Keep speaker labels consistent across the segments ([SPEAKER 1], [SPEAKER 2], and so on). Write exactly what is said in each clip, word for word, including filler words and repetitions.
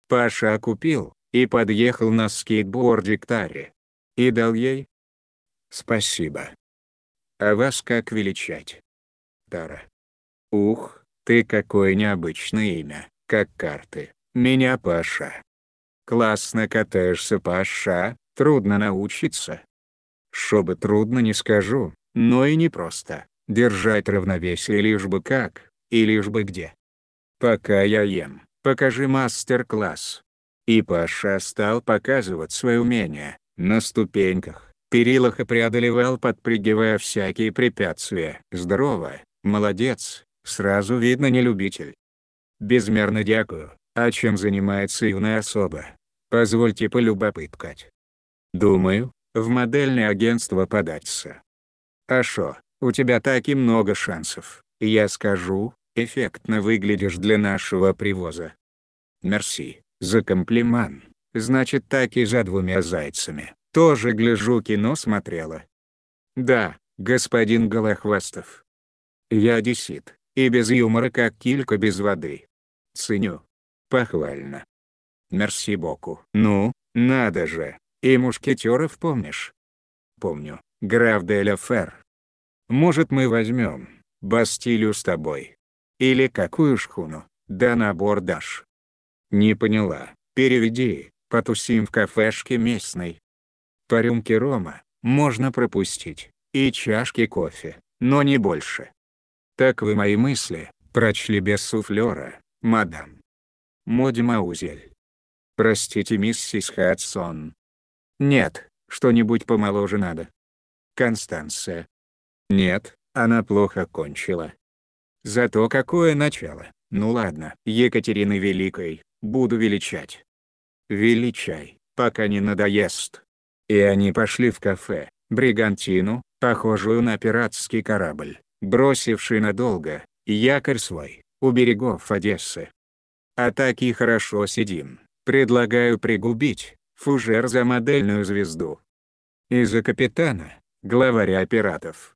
[SPEAKER 1] Паша купил и подъехал на скейтборде к Таре. И дал ей. Спасибо. А вас как величать? Тара. Ух, ты какое необычное имя, как карты. Меня Паша. Классно катаешься, Паша, трудно научиться. Шо бы трудно не скажу, но и не просто. Держать равновесие лишь бы как, и лишь бы где. Пока я ем, покажи мастер-класс. И Паша стал показывать свои умения, на ступеньках, перилах и преодолевал, подпрыгивая всякие препятствия. Здорово, молодец, сразу видно не любитель. Безмерно дякую. А чем занимается юная особа? Позвольте полюбопыткать. Думаю, в модельное агентство податься. А шо, у тебя так и много шансов, я скажу, эффектно выглядишь для нашего привоза. Мерси, за комплимент. Значит, так и за двумя зайцами. Тоже гляжу, кино смотрела. Да, господин Голохвастов. Я одессит, и без юмора как килька без воды. Ценю. Похвально. Мерси боку. Ну, надо же, и мушкетеров помнишь? Помню, граф де ля Фер. Может, мы возьмем Бастилию с тобой? Или какую шхуну, да на борт дашь? Не поняла, переведи, потусим в кафешке местной. По рюмке рома, можно пропустить, и чашки кофе, но не больше. Так вы мои мысли прочли без суфлера, мадам. Мадемуазель. Простите, миссис Хадсон. Нет, что-нибудь помоложе надо. Констанция. Нет, она плохо кончила. Зато какое начало. Ну ладно, Екатерины Великой, буду величать. Величай, пока не надоест. И они пошли в кафе, Бригантину, похожую на пиратский корабль, бросивший надолго якорь свой у берегов Одессы. А так и хорошо сидим. Предлагаю пригубить фужер за модельную звезду. И за капитана, главаря пиратов.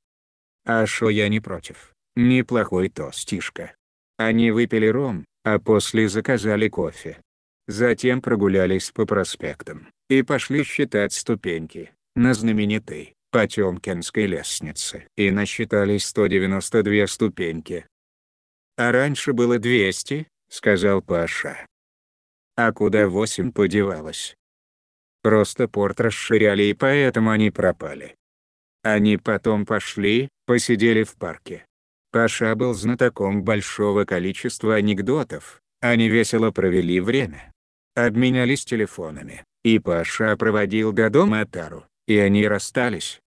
[SPEAKER 1] А шо я не против. Неплохой тостишка. Они выпили ром, а после заказали кофе. Затем прогулялись по проспектам и пошли считать ступеньки на знаменитой Потёмкинской лестнице. И насчитали сто девяносто две ступеньки. А раньше было двести, сказал Паша. А куда восемь подевалось? Просто порт расширяли, и поэтому они пропали. Они потом пошли, посидели в парке. Паша был знатоком большого количества анекдотов, они весело провели время. Обменялись телефонами, и Паша проводил до дома Тару, и они расстались.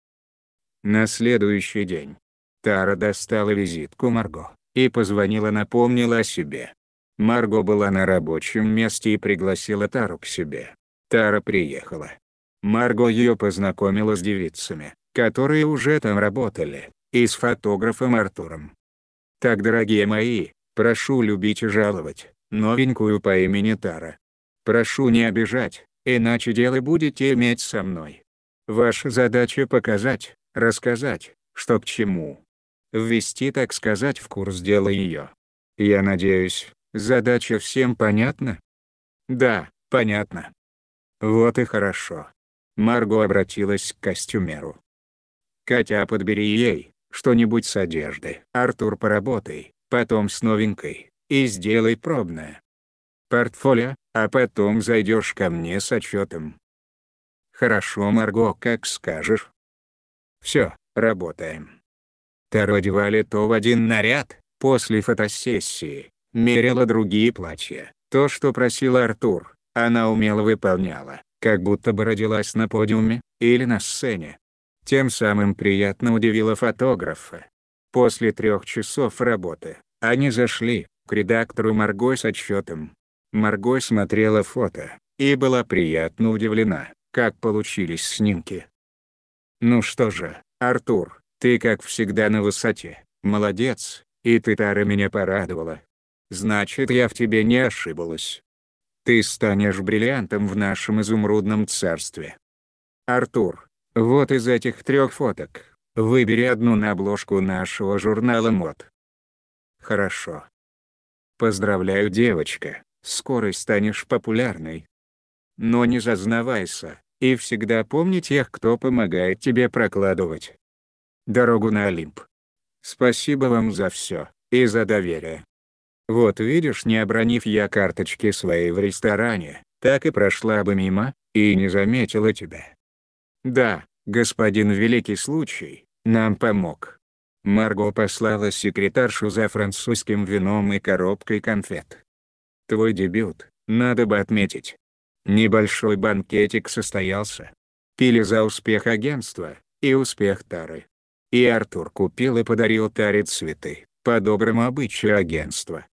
[SPEAKER 1] На следующий день Тара достала визитку Марго и позвонила, напомнила о себе. Марго была на рабочем месте и пригласила Тару к себе. Тара приехала. Марго ее познакомила с девицами, которые уже там работали, и с фотографом Артуром. Так, дорогие мои, прошу любить и жаловать новенькую по имени Тара. Прошу не обижать, иначе дело будете иметь со мной. Ваша задача показать, рассказать, что к чему. Ввести, так сказать, в курс дела ее. Я надеюсь, задача всем понятна? Да, понятно. Вот и хорошо. Марго обратилась к костюмеру. Катя, подбери ей что-нибудь с одежды. Артур, поработай, потом с новенькой, и сделай пробное портфолио, а потом зайдешь ко мне с отчетом. Хорошо, Марго, как скажешь. Все, работаем. Тару одевали то в один наряд, после фотосессии, мерила другие платья. То, что просил Артур, она умело выполняла, как будто бы родилась на подиуме, или на сцене. Тем самым приятно удивила фотографа. После трех часов работы, они зашли к редактору Марго с отчетом. Марго смотрела фото, и была приятно удивлена, как получились снимки. Ну что же, Артур, ты как всегда на высоте, молодец, и ты, Тара, меня порадовала. Значит, я в тебе не ошиблась. Ты станешь бриллиантом в нашем изумрудном царстве. Артур, вот из этих трех фоток, выбери одну на обложку нашего журнала мод. Хорошо. Поздравляю, девочка, Скоро станешь популярной. Но не зазнавайся, и всегда помни тех, кто помогает тебе прокладывать дорогу на Олимп. Спасибо вам за все, и за доверие. Вот видишь, не обронив я карточки своей в ресторане, так и прошла бы мимо, и не заметила тебя. Да, господин великий случай, нам помог. Марго послала секретаршу за французским вином и коробкой конфет. Твой дебют, надо бы отметить. Небольшой банкетик состоялся. Пили за успех агентства, и успех Тары. И Артур купил и подарил Таре цветы, по доброму обычаю агентства.